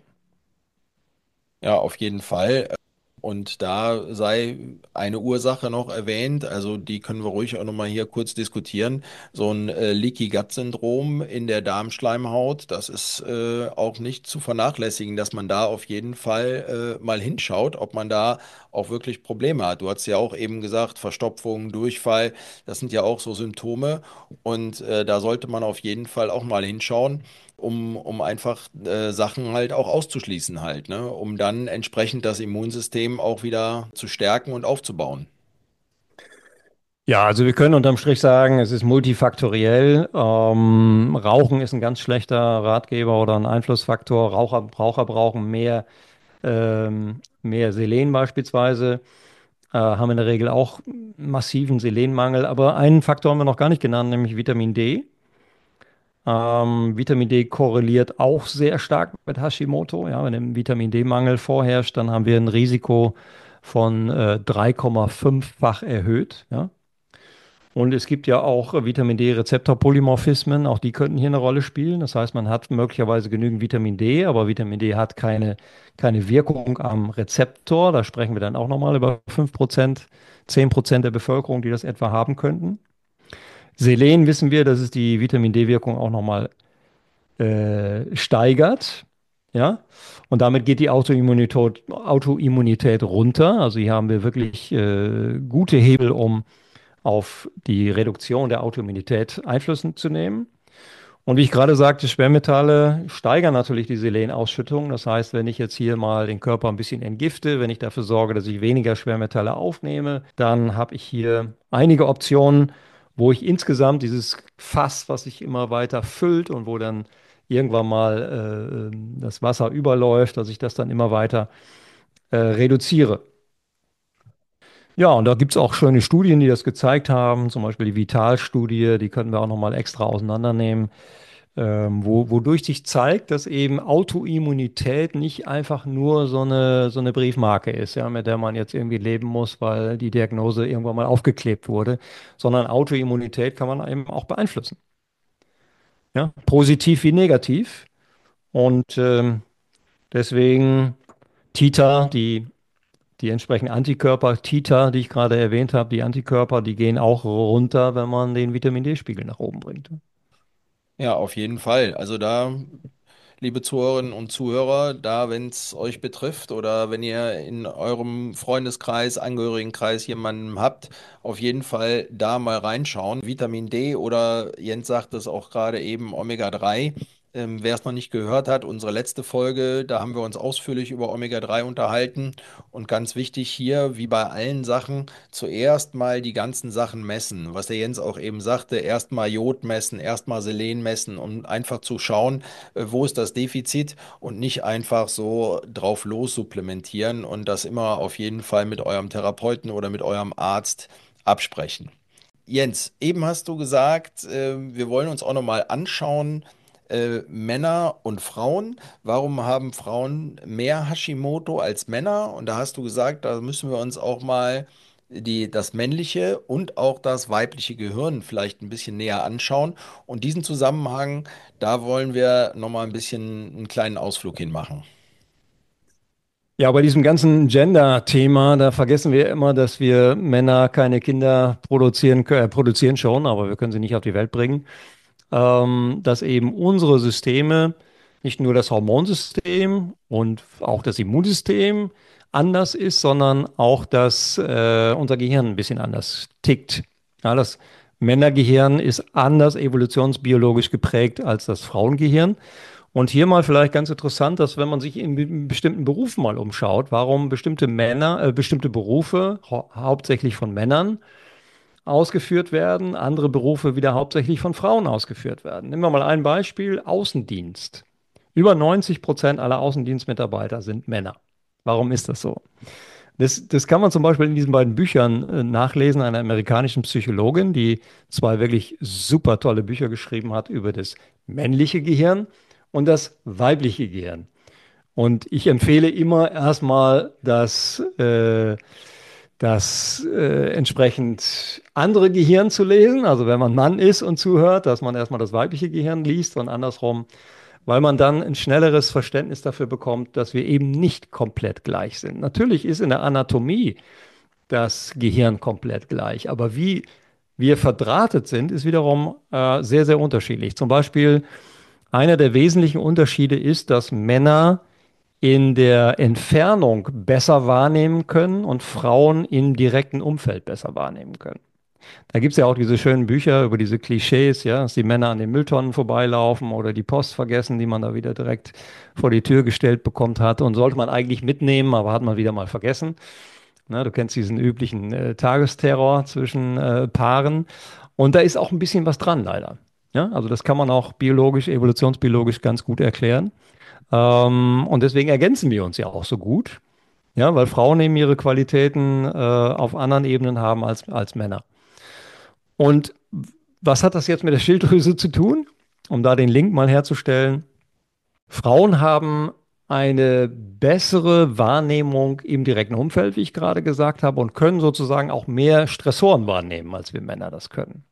Ja, auf jeden Fall. Und da sei eine Ursache noch erwähnt, also die können wir ruhig auch nochmal hier kurz diskutieren. So ein äh, Leaky Gut Syndrom in der Darmschleimhaut, das ist äh, auch nicht zu vernachlässigen, dass man da auf jeden Fall äh, mal hinschaut, ob man da auch wirklich Probleme hat. Du hast ja auch eben gesagt, Verstopfung, Durchfall, das sind ja auch so Symptome und äh, da sollte man auf jeden Fall auch mal hinschauen, um, um einfach äh, Sachen halt auch auszuschließen halt, ne? Um dann entsprechend das Immunsystem auch wieder zu stärken und aufzubauen. Ja, also wir können unterm Strich sagen, es ist multifaktoriell. Ähm, Rauchen ist ein ganz schlechter Ratgeber oder ein Einflussfaktor. Raucher, Raucher brauchen mehr, ähm, mehr Selen beispielsweise, äh, haben in der Regel auch massiven Selenmangel. Aber einen Faktor haben wir noch gar nicht genannt, nämlich Vitamin D. Ähm, Vitamin D korreliert auch sehr stark mit Hashimoto. Ja, wenn ein Vitamin D-Mangel vorherrscht, dann haben wir ein Risiko von äh, drei Komma fünf-fach erhöht. Ja. Und es gibt ja auch äh, Vitamin D-Rezeptor-Polymorphismen, auch die könnten hier eine Rolle spielen. Das heißt, man hat möglicherweise genügend Vitamin D, aber Vitamin D hat keine, keine Wirkung am Rezeptor. Da sprechen wir dann auch nochmal über fünf Prozent, zehn Prozent der Bevölkerung, die das etwa haben könnten. Selen wissen wir, dass es die Vitamin D-Wirkung auch nochmal äh, steigert. Ja, und damit geht die Autoimmunität, Autoimmunität runter. Also hier haben wir wirklich äh, gute Hebel, um auf die Reduktion der Autoimmunität Einfluss zu nehmen. Und wie ich gerade sagte, Schwermetalle steigern natürlich die Selenausschüttung. Das heißt, wenn ich jetzt hier mal den Körper ein bisschen entgifte, wenn ich dafür sorge, dass ich weniger Schwermetalle aufnehme, dann habe ich hier einige Optionen, wo ich insgesamt dieses Fass, was sich immer weiter füllt und wo dann irgendwann mal äh, das Wasser überläuft, dass ich das dann immer weiter äh, reduziere. Ja, und da gibt es auch schöne Studien, die das gezeigt haben, zum Beispiel die Vital-Studie, die können wir auch nochmal extra auseinandernehmen, ähm, wo, wodurch sich zeigt, dass eben Autoimmunität nicht einfach nur so eine, so eine Briefmarke ist, ja, mit der man jetzt irgendwie leben muss, weil die Diagnose irgendwann mal aufgeklebt wurde, sondern Autoimmunität kann man eben auch beeinflussen, ja, positiv wie negativ. Und ähm, deswegen Titer, die Die entsprechenden Antikörper, Titer, die ich gerade erwähnt habe, die Antikörper, die gehen auch runter, wenn man den Vitamin D-Spiegel nach oben bringt. Ja, auf jeden Fall. Also da, liebe Zuhörerinnen und Zuhörer, da, wenn es euch betrifft oder wenn ihr in eurem Freundeskreis, Angehörigenkreis jemanden habt, auf jeden Fall da mal reinschauen. Vitamin D oder Jens sagt es auch gerade eben Omega drei. Ähm, wer es noch nicht gehört hat, unsere letzte Folge, da haben wir uns ausführlich über Omega drei unterhalten. Und ganz wichtig hier, wie bei allen Sachen, zuerst mal die ganzen Sachen messen. Was der Jens auch eben sagte, erst mal Jod messen, erst mal Selen messen, um einfach zu schauen, äh, wo ist das Defizit und nicht einfach so drauf los supplementieren und das immer auf jeden Fall mit eurem Therapeuten oder mit eurem Arzt absprechen. Jens, eben hast du gesagt, äh, wir wollen uns auch nochmal anschauen, äh, Männer und Frauen. Warum haben Frauen mehr Hashimoto als Männer? Und da hast du gesagt, da müssen wir uns auch mal die, das männliche und auch das weibliche Gehirn vielleicht ein bisschen näher anschauen. Und diesen Zusammenhang, da wollen wir nochmal ein bisschen einen kleinen Ausflug hinmachen. Ja, bei diesem ganzen Gender-Thema, da vergessen wir immer, dass wir Männer keine Kinder produzieren können, äh, produzieren schon, aber wir können sie nicht auf die Welt bringen. Ähm, dass eben unsere Systeme, nicht nur das Hormonsystem und auch das Immunsystem anders ist, sondern auch, dass äh, unser Gehirn ein bisschen anders tickt. Ja, das Männergehirn ist anders evolutionsbiologisch geprägt als das Frauengehirn. Und hier mal vielleicht ganz interessant, dass wenn man sich in be- bestimmten Berufen mal umschaut, warum bestimmte Männer, äh, bestimmte Berufe hau hauptsächlich von Männern ausgeführt werden, andere Berufe wieder hauptsächlich von Frauen ausgeführt werden. Nehmen wir mal ein Beispiel, Außendienst. Über neunzig Prozent aller Außendienstmitarbeiter sind Männer. Warum ist das so? Das, das kann man zum Beispiel in diesen beiden Büchern äh, nachlesen, einer amerikanischen Psychologin, die zwei wirklich super tolle Bücher geschrieben hat über das männliche Gehirn und das weibliche Gehirn. Und ich empfehle immer erstmal das, äh, das äh, entsprechend andere Gehirn zu lesen. Also wenn man Mann ist und zuhört, dass man erstmal das weibliche Gehirn liest und andersrum, weil man dann ein schnelleres Verständnis dafür bekommt, dass wir eben nicht komplett gleich sind. Natürlich ist in der Anatomie das Gehirn komplett gleich, aber wie wir verdrahtet sind, ist wiederum äh, sehr, sehr unterschiedlich. Zum Beispiel einer der wesentlichen Unterschiede ist, dass Männer in der Entfernung besser wahrnehmen können und Frauen im direkten Umfeld besser wahrnehmen können. Da gibt es ja auch diese schönen Bücher über diese Klischees, ja, dass die Männer an den Mülltonnen vorbeilaufen oder die Post vergessen, die man da wieder direkt vor die Tür gestellt bekommt hat und sollte man eigentlich mitnehmen, aber hat man wieder mal vergessen. Na, du kennst diesen üblichen äh, Tagesterror zwischen äh, Paaren und da ist auch ein bisschen was dran, leider. Ja, also das kann man auch biologisch, evolutionsbiologisch ganz gut erklären. Ähm, und deswegen ergänzen wir uns ja auch so gut. Ja, weil Frauen eben ihre Qualitäten äh, auf anderen Ebenen haben als, als Männer. Und was hat das jetzt mit der Schilddrüse zu tun? Um da den Link mal herzustellen. Frauen haben eine bessere Wahrnehmung im direkten Umfeld, wie ich gerade gesagt habe, und können sozusagen auch mehr Stressoren wahrnehmen, als wir Männer das können.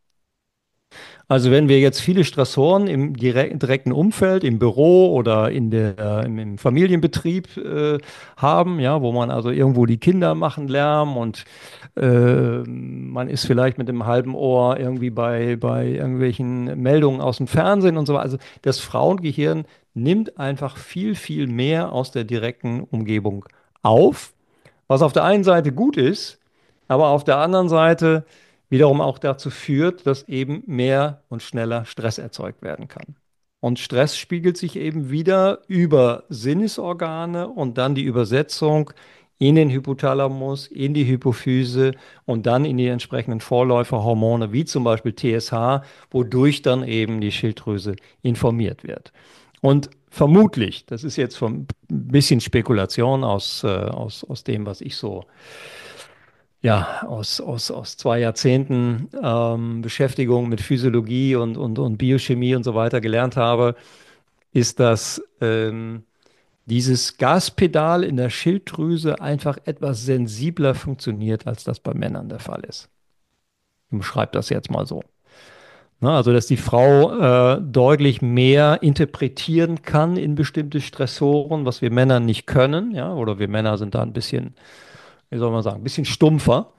Also wenn wir jetzt viele Stressoren im direk- direkten Umfeld, im Büro oder in der, im, im Familienbetrieb äh, haben, ja, wo man also irgendwo die Kinder machen Lärm und äh, man ist vielleicht mit dem halben Ohr irgendwie bei, bei irgendwelchen Meldungen aus dem Fernsehen und so weiter. Also das Frauengehirn nimmt einfach viel, viel mehr aus der direkten Umgebung auf, was auf der einen Seite gut ist, aber auf der anderen Seite wiederum auch dazu führt, dass eben mehr und schneller Stress erzeugt werden kann. Und Stress spiegelt sich eben wieder über Sinnesorgane und dann die Übersetzung in den Hypothalamus, in die Hypophyse und dann in die entsprechenden Vorläuferhormone, wie zum Beispiel T S H, wodurch dann eben die Schilddrüse informiert wird. Und vermutlich, das ist jetzt von ein bisschen Spekulation aus, äh, aus, aus dem, was ich so ja, aus, aus, aus zwei Jahrzehnten ähm, Beschäftigung mit Physiologie und, und, und Biochemie und so weiter gelernt habe, ist, dass ähm, dieses Gaspedal in der Schilddrüse einfach etwas sensibler funktioniert, als das bei Männern der Fall ist. Ich beschreibe das jetzt mal so. Na, also, dass die Frau äh, deutlich mehr interpretieren kann in bestimmte Stressoren, was wir Männer nicht können, ja, oder wir Männer sind da ein bisschen, wie soll man sagen, ein bisschen stumpfer.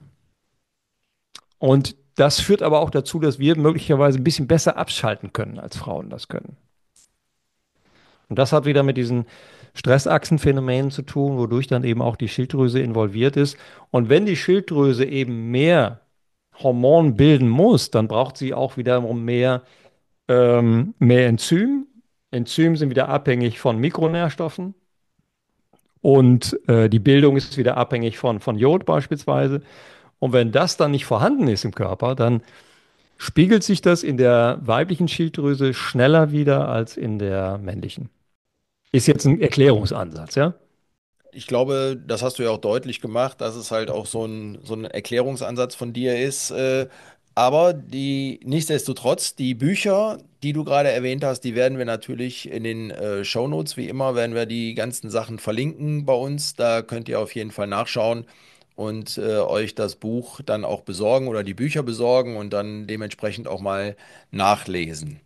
Und das führt aber auch dazu, dass wir möglicherweise ein bisschen besser abschalten können, als Frauen das können. Und das hat wieder mit diesen Stressachsenphänomenen zu tun, wodurch dann eben auch die Schilddrüse involviert ist. Und wenn die Schilddrüse eben mehr Hormon bilden muss, dann braucht sie auch wiederum mehr, ähm, mehr Enzym. Enzyme sind wieder abhängig von Mikronährstoffen und äh, die Bildung ist wieder abhängig von, von Jod beispielsweise. Und wenn das dann nicht vorhanden ist im Körper, dann spiegelt sich das in der weiblichen Schilddrüse schneller wieder als in der männlichen. Ist jetzt ein Erklärungsansatz, ja? Ich glaube, das hast du ja auch deutlich gemacht, dass es halt auch so ein, so ein Erklärungsansatz von dir ist. Äh, aber die, nichtsdestotrotz, die Bücher, die du gerade erwähnt hast, die werden wir natürlich in den äh, Shownotes, wie immer, werden wir die ganzen Sachen verlinken bei uns. Da könnt ihr auf jeden Fall nachschauen und äh, euch das Buch dann auch besorgen oder die Bücher besorgen und dann dementsprechend auch mal nachlesen.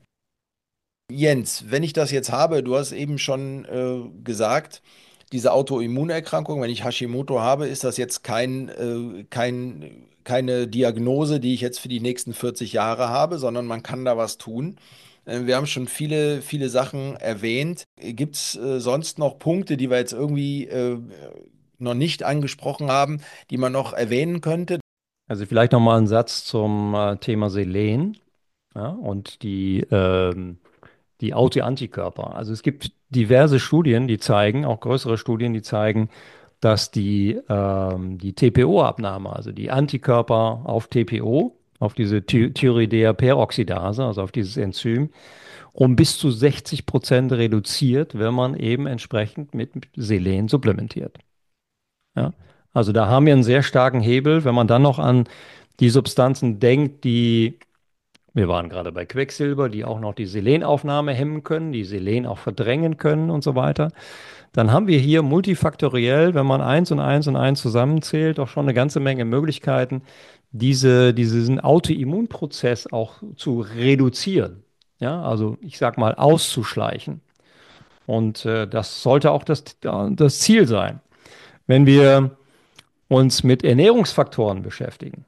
Jens, wenn ich das jetzt habe, du hast eben schon äh, gesagt, diese Autoimmunerkrankung, wenn ich Hashimoto habe, ist das jetzt kein, äh, kein, keine Diagnose, die ich jetzt für die nächsten vierzig Jahre habe, sondern man kann da was tun. Äh, wir haben schon viele, viele Sachen erwähnt. Gibt es äh, sonst noch Punkte, die wir jetzt irgendwie äh, noch nicht angesprochen haben, die man noch erwähnen könnte? Also vielleicht noch mal ein Satz zum äh, Thema Selen, ja, und die, ähm, die Autoantikörper. Also es gibt diverse Studien, die zeigen, auch größere Studien, die zeigen, dass die, ähm, die T P O-Abnahme, also die Antikörper auf T P O, auf diese Ty Thyroidea-Peroxidase, also auf dieses Enzym, um bis zu sechzig Prozent reduziert, wenn man eben entsprechend mit Selen supplementiert. Ja? Also da haben wir einen sehr starken Hebel, wenn man dann noch an die Substanzen denkt, die, wir waren gerade bei Quecksilber, die auch noch die Selenaufnahme hemmen können, die Selen auch verdrängen können und so weiter. Dann haben wir hier multifaktoriell, wenn man eins und eins und eins zusammenzählt, auch schon eine ganze Menge Möglichkeiten, diese, diesen Autoimmunprozess auch zu reduzieren. Ja, also ich sag mal auszuschleichen. Und äh, das sollte auch das, das Ziel sein. Wenn wir uns mit Ernährungsfaktoren beschäftigen,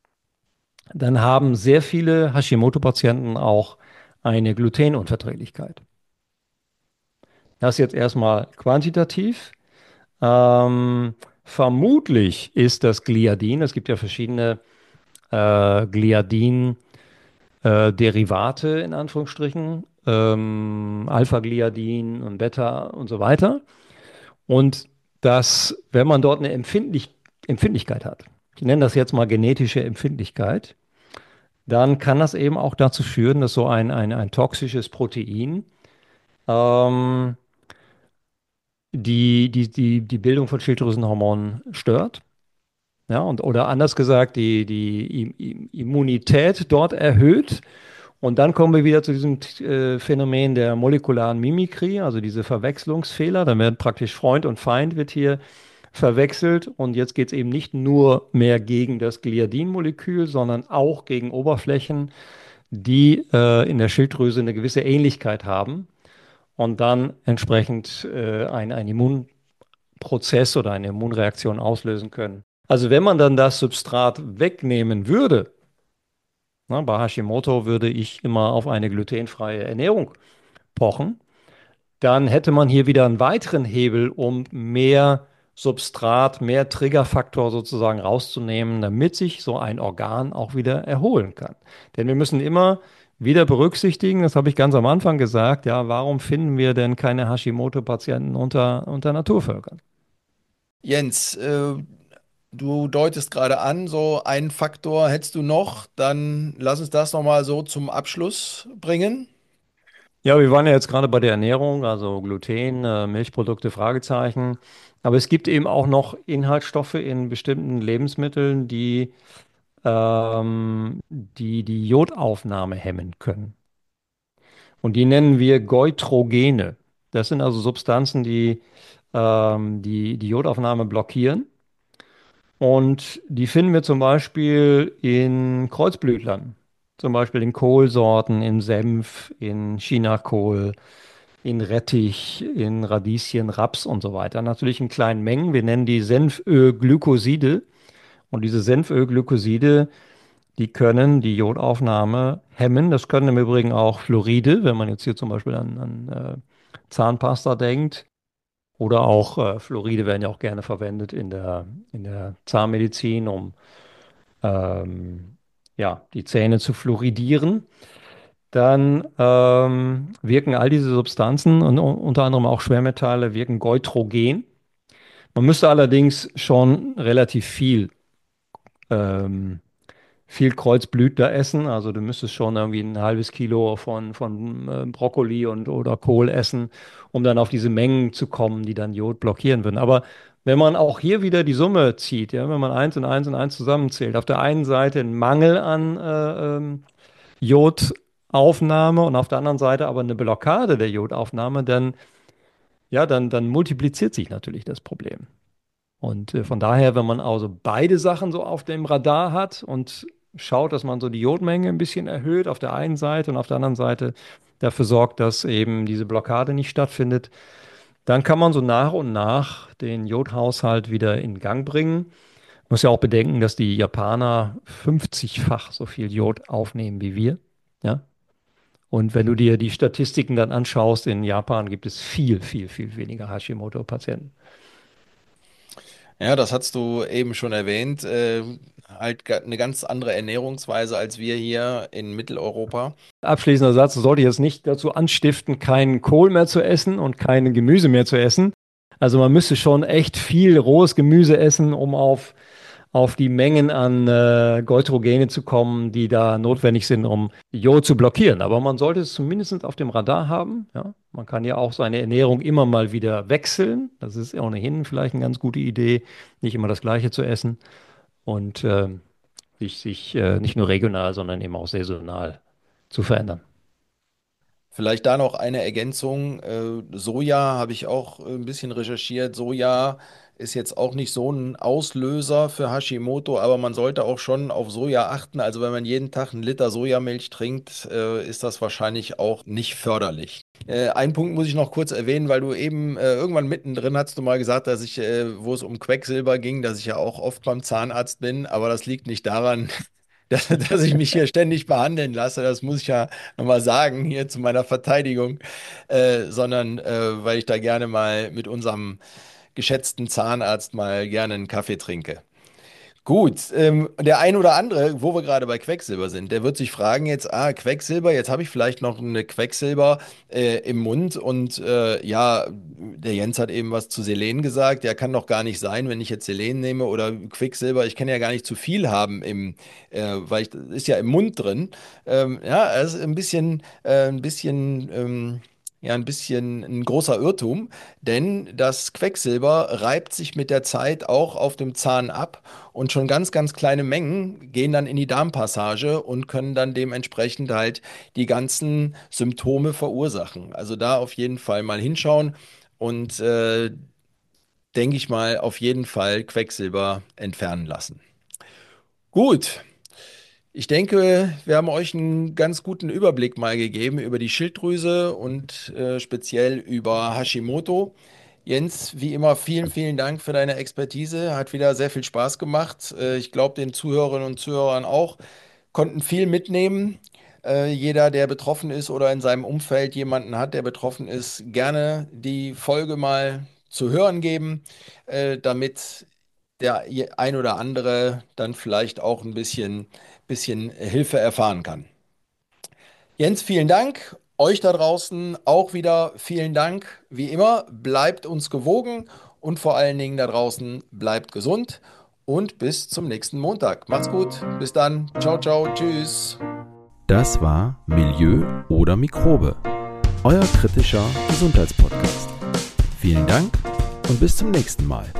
dann haben sehr viele Hashimoto-Patienten auch eine Glutenunverträglichkeit. Das jetzt erstmal quantitativ. Ähm, vermutlich ist das Gliadin, es gibt ja verschiedene äh, Gliadin-Derivate in Anführungsstrichen, ähm, Alpha-Gliadin und Beta und so weiter. Und dass, wenn man dort eine Empfindlich Empfindlichkeit hat, ich nenne das jetzt mal genetische Empfindlichkeit, dann kann das eben auch dazu führen, dass so ein, ein, ein toxisches Protein ähm, die, die, die, die Bildung von Schilddrüsenhormonen stört. Ja, und, oder anders gesagt, die, die I- I- Immunität dort erhöht. Und dann kommen wir wieder zu diesem äh, Phänomen der molekularen Mimikrie, also diese Verwechslungsfehler. Da werden praktisch Freund und Feind wird hier verwechselt. Und jetzt geht es eben nicht nur mehr gegen das Gliadin-Molekül, sondern auch gegen Oberflächen, die äh, in der Schilddrüse eine gewisse Ähnlichkeit haben und dann entsprechend äh, ein, ein Immunprozess oder eine Immunreaktion auslösen können. Also wenn man dann das Substrat wegnehmen würde, na, bei Hashimoto würde ich immer auf eine glutenfreie Ernährung pochen, dann hätte man hier wieder einen weiteren Hebel, um mehr Substrat, mehr Triggerfaktor sozusagen rauszunehmen, damit sich so ein Organ auch wieder erholen kann. Denn wir müssen immer wieder berücksichtigen, das habe ich ganz am Anfang gesagt, ja, warum finden wir denn keine Hashimoto-Patienten unter, unter Naturvölkern? Jens, äh, du deutest gerade an, so einen Faktor hättest du noch, dann lass uns das nochmal so zum Abschluss bringen. Ja, wir waren ja jetzt gerade bei der Ernährung, also Gluten, äh, Milchprodukte, Fragezeichen. Aber es gibt eben auch noch Inhaltsstoffe in bestimmten Lebensmitteln, die ähm, die, die Jodaufnahme hemmen können. Und die nennen wir Goitrogene. Das sind also Substanzen, die ähm, die, die Jodaufnahme blockieren. Und die finden wir zum Beispiel in Kreuzblütlern, zum Beispiel in Kohlsorten, in Senf, in Chinakohl, in Rettich, in Radieschen, Raps und so weiter. Natürlich in kleinen Mengen. Wir nennen die Senfölglykoside. Und diese Senfölglykoside, die können die Jodaufnahme hemmen. Das können im Übrigen auch Fluoride, wenn man jetzt hier zum Beispiel an, an äh, Zahnpasta denkt. Oder auch äh, Fluoride werden ja auch gerne verwendet in der, in der Zahnmedizin, um ähm, ja, die Zähne zu fluoridieren. Dann ähm, wirken all diese Substanzen und u- unter anderem auch Schwermetalle wirken goitrogen. Man müsste allerdings schon relativ viel ähm, viel Kreuzblütler essen. Also du müsstest schon irgendwie ein halbes Kilo von, von äh, Brokkoli und oder Kohl essen, um dann auf diese Mengen zu kommen, die dann Jod blockieren würden. Aber wenn man auch hier wieder die Summe zieht, ja, wenn man eins und eins und eins zusammenzählt, auf der einen Seite ein Mangel an äh, ähm, Jodaufnahme und auf der anderen Seite aber eine Blockade der Jodaufnahme, dann, ja, dann, dann multipliziert sich natürlich das Problem. Und äh, von daher, wenn man also beide Sachen so auf dem Radar hat und schaut, dass man so die Jodmenge ein bisschen erhöht auf der einen Seite und auf der anderen Seite dafür sorgt, dass eben diese Blockade nicht stattfindet, dann kann man so nach und nach den Jodhaushalt wieder in Gang bringen. Man muss ja auch bedenken, dass die Japaner fünfzig-fach so viel Jod aufnehmen wie wir. Ja? Und wenn du dir die Statistiken dann anschaust, in Japan gibt es viel, viel, viel weniger Hashimoto-Patienten. Ja, das hast du eben schon erwähnt. Äh, halt ga- eine ganz andere Ernährungsweise als wir hier in Mitteleuropa. Abschließender Satz, sollte jetzt nicht dazu anstiften, keinen Kohl mehr zu essen und kein Gemüse mehr zu essen. Also man müsste schon echt viel rohes Gemüse essen, um auf, auf die Mengen an äh, Goitrogene zu kommen, die da notwendig sind, um Jod zu blockieren. Aber man sollte es zumindest auf dem Radar haben. Ja? Man kann ja auch seine Ernährung immer mal wieder wechseln. Das ist ohnehin vielleicht eine ganz gute Idee, nicht immer das Gleiche zu essen und äh, sich, sich äh, nicht nur regional, sondern eben auch saisonal zu verändern. Vielleicht da noch eine Ergänzung. Äh, Soja habe ich auch äh, ein bisschen recherchiert. Soja ist jetzt auch nicht so ein Auslöser für Hashimoto, aber man sollte auch schon auf Soja achten. Also wenn man jeden Tag einen Liter Sojamilch trinkt, äh, ist das wahrscheinlich auch nicht förderlich. Äh, einen Punkt muss ich noch kurz erwähnen, weil du eben äh, irgendwann mittendrin hast du mal gesagt, dass ich, äh, wo es um Quecksilber ging, dass ich ja auch oft beim Zahnarzt bin, aber das liegt nicht daran, dass, dass ich mich hier ständig behandeln lasse, das muss ich ja nochmal sagen, hier zu meiner Verteidigung, äh, sondern äh, weil ich da gerne mal mit unserem geschätzten Zahnarzt mal gerne einen Kaffee trinke. Gut, ähm, der ein oder andere, wo wir gerade bei Quecksilber sind, der wird sich fragen jetzt, ah, Quecksilber, jetzt habe ich vielleicht noch eine Quecksilber äh, im Mund und äh, ja, der Jens hat eben was zu Selen gesagt, ja, kann doch gar nicht sein, wenn ich jetzt Selen nehme oder Quecksilber, ich kann ja gar nicht zu viel haben im, äh, weil ich, das ist ja im Mund drin. Ähm, ja, es ist ein bisschen, äh, ein bisschen, ähm, ja, ein bisschen ein großer Irrtum, denn das Quecksilber reibt sich mit der Zeit auch auf dem Zahn ab. Und schon ganz, ganz kleine Mengen gehen dann in die Darmpassage und können dann dementsprechend halt die ganzen Symptome verursachen. Also da auf jeden Fall mal hinschauen und äh, denke ich mal auf jeden Fall Quecksilber entfernen lassen. Gut, ich denke, wir haben euch einen ganz guten Überblick mal gegeben über die Schilddrüse und äh, speziell über Hashimoto. Jens, wie immer, vielen, vielen Dank für deine Expertise. Hat wieder sehr viel Spaß gemacht. Äh, ich glaube, den Zuhörerinnen und Zuhörern auch. Konnten viel mitnehmen. Äh, jeder, der betroffen ist oder in seinem Umfeld jemanden hat, der betroffen ist, gerne die Folge mal zu hören geben, äh, damit der je- ein oder andere dann vielleicht auch ein bisschen, bisschen Hilfe erfahren kann. Jens, vielen Dank. Euch da draußen auch wieder vielen Dank. Wie immer, bleibt uns gewogen und vor allen Dingen da draußen bleibt gesund und bis zum nächsten Montag. Macht's gut. Bis dann. Ciao, ciao. Tschüss. Das war Milieu oder Mikrobe. euer kritischer Gesundheitspodcast. Vielen Dank und bis zum nächsten Mal.